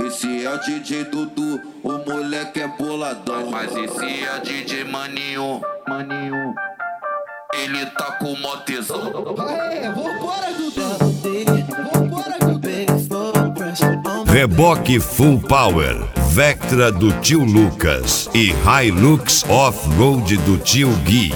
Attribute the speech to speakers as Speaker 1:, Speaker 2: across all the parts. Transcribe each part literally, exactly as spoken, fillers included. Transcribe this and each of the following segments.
Speaker 1: esse é o D J Dudu, o moleque é boladão.
Speaker 2: Mas esse é D J Maninho, Maninho, ele tá com mó tesão.
Speaker 3: Aê, vambora, Dudu! Vambora, Dudu!
Speaker 4: Reboque Full Power, Vectra do tio Lucas e Hilux Off-Road do tio Gui.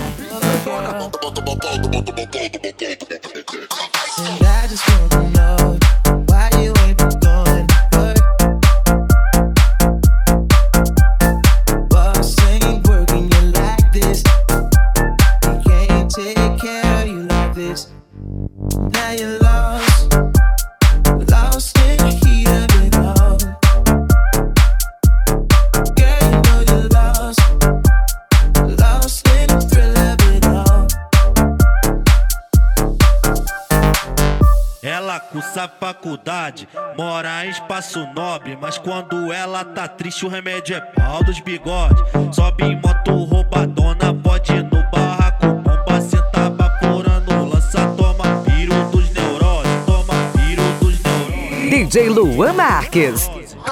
Speaker 5: Ela cursa faculdade, mora em Espaço Nobre, mas quando ela tá triste o remédio é pau dos bigodes. Sobe em moto roubadona, pode ir no barraco, bomba, senta baforando, lança, toma piro dos neuroses, toma piro dos neuroses.
Speaker 6: D J Luan Marques.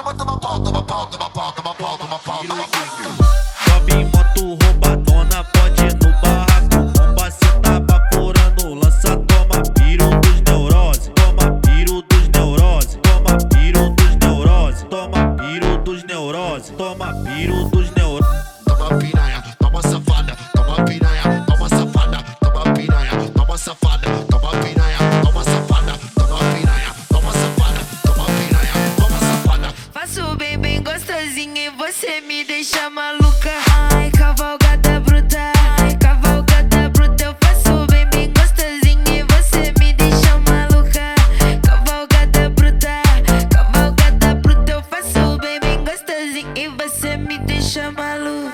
Speaker 5: Sobe em moto roubadona, pode ir no barraco, bomba, senta baforando, lança, toma piro dos neuroses, toma piro dos neuroses, toma piro dos neuroses, toma piro dos neuroses, toma piro dos neuroses.
Speaker 7: Toma piranha, toma safada, toma piranha, toma safada, toma piranha, toma safada, toma piranha, toma safada, toma piranha, toma safada, toma piranha, toma safada.
Speaker 8: Faço bem, bem gostosinho e você me deixa maluca. Ai, cavalgada bruta, ai, cavalgada bruta. Eu faço bem, bem gostosinho e você me deixa maluca. Cavalgada bruta, cavalgada bruta. Eu faço bem, bem gostosinho e você me deixa maluca.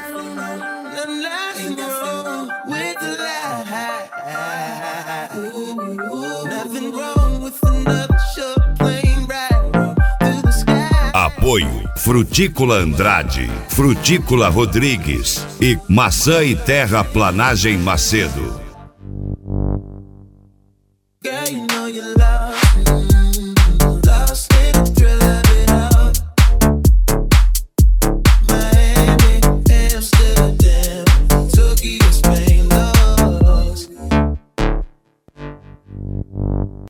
Speaker 4: Apoio Frutícola Andrade, Frutícola Rodrigues e Maçã e Terraplanagem Macedo.